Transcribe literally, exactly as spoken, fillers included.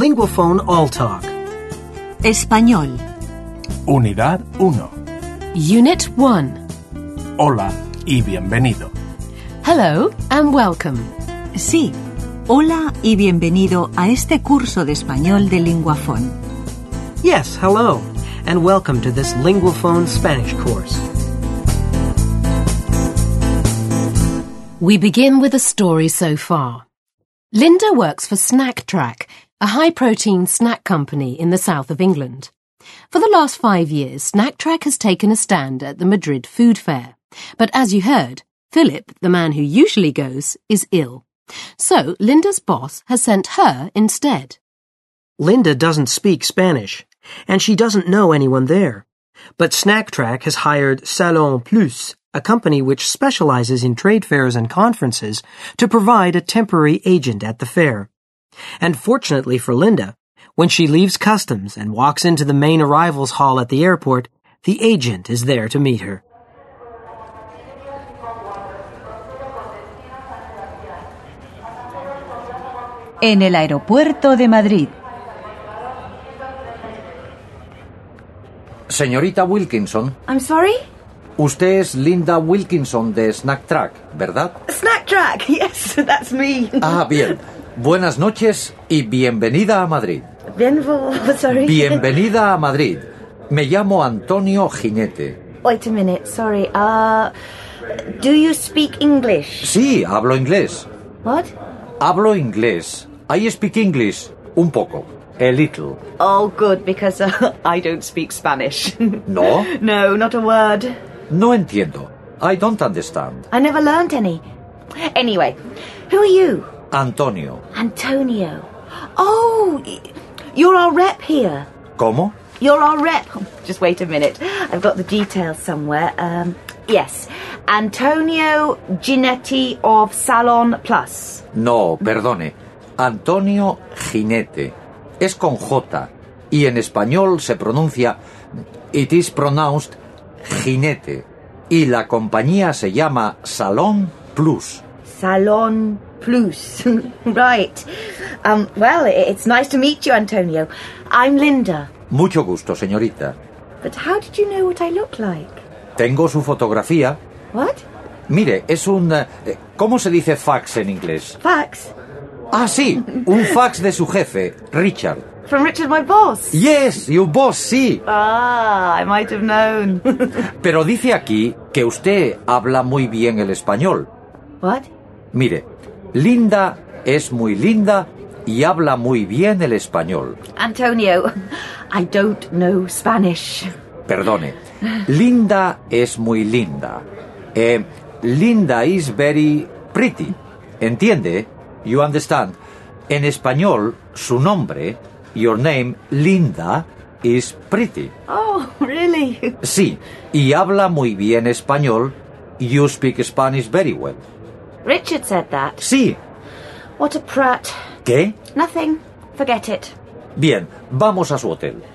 Linguaphone All Talk. Español. Unidad uno. Unit one. Hola y bienvenido. Hello and welcome. Sí. Hola y bienvenido a este curso de español de Linguaphone. Yes, hello, and welcome to this Linguaphone Spanish course. We begin with a story so far. Linda works for Snack Track, a high-protein snack company in the south of England. For the last five years, Snack Track has taken a stand at the Madrid Food Fair. But as you heard, Philip, the man who usually goes, is ill. So Linda's boss has sent her instead. Linda doesn't speak Spanish, and she doesn't know anyone there. But Snack Track has hired Salon Plus, a company which specializes in trade fairs and conferences, to provide a temporary agent at the fair. And fortunately for Linda, when she leaves customs and walks into the main arrivals hall at the airport, the agent is there to meet her. En el aeropuerto de Madrid. Señorita Wilkinson. I'm sorry? Usted es Linda Wilkinson de Snack Track, ¿verdad? Snack Track, yes, that's me. Ah, bien. Buenas noches y bienvenida a Madrid. Bienvenue, sorry. Bienvenida a Madrid. Me llamo Antonio Jinete. Wait a minute, sorry. Uh, do you speak English? Sí, hablo inglés. What? Hablo inglés. I speak English. Un poco. A little. Oh, good, because uh, I don't speak Spanish. ¿No? No, not a word. No entiendo. I don't understand. I never learnt any. Anyway, who are you? Antonio. Antonio. Oh, y- you're our rep here. ¿Cómo? You're our rep. Just wait a minute. I've got the details somewhere. Um, yes. Antonio Ginetti of Salon Plus. No, perdone. Antonio Jinete. Es con J. Y en español se pronuncia... It is pronounced Jinete. Y la compañía se llama Salon Plus. Salon Plus. Right. Um, well, it's nice to meet you, Antonio. I'm Linda. Mucho gusto, señorita. But how did you know what I look like? Tengo su fotografía. What? Mire, es un... eh, ¿Cómo se dice fax en inglés? Fax? Ah, sí, un fax de su jefe, Richard. From Richard, my boss? Yes, your boss, sí. Ah, I might have known. Pero dice aquí que usted habla muy bien el español. What? Mire, Linda es muy linda y habla muy bien el español. Antonio, I don't know Spanish. Perdone, Linda es muy linda. Eh, Linda is very pretty. ¿Entiende? You understand? En español, su nombre, your name, Linda, is pretty. Oh, really? Sí, y habla muy bien español. You speak Spanish very well. Richard said that. Sí. What a prat. ¿Qué? Nothing. Forget it. Bien, vamos a su hotel.